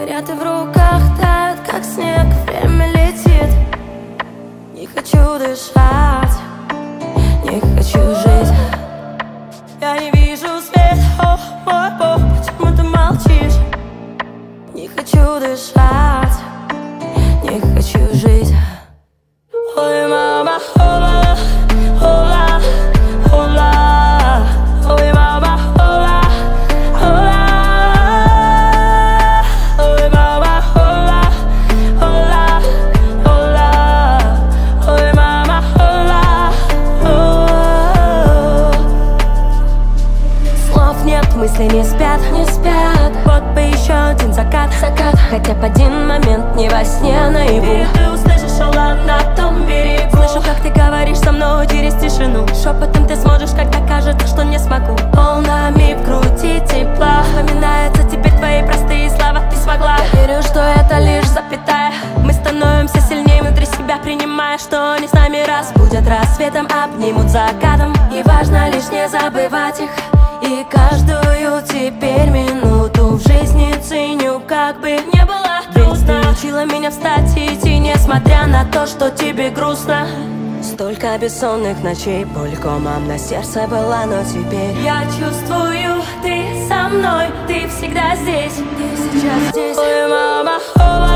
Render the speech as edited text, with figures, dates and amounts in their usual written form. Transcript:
горят и в руках тают, как снег. Время летит, не хочу дышать, не хочу жить. Я не вижу свет, о, мой Бог, почему ты молчишь? Не хочу дышать, не хочу жить. Ой, мама, хола, хола, хола. Ой, мама, хола, хола. Ой, мама, хола, хола, хола. Ой, мама, хола, хола. Слов нет, мысли не спят, не спят. Вот бы еще один закат, закат. Хотя б один момент не во сне, а наяву. И ты услышишь шалан на том берегу. Слышу, как ты говоришь со мной через тишину. Шепотом ты сможешь, когда кажется, что не смогу. Волнами в груди тепла. Вспоминаются теперь твои простые слова. Ты смогла. Я верю, что это лишь запятая. Мы становимся сильнее внутри себя, принимая, что они с нами разбудят рассветом, обнимут закатом. И важно лишь не забывать их. И каждую теперь минуту в жизни ценю, как бы не было трудно. Ты учила меня встать и идти, несмотря на то, что тебе грустно. Столько бессонных ночей, боль комом на сердце была, но теперь я чувствую, ты со мной, ты всегда здесь, ты сейчас здесь. Ой, мама, хола.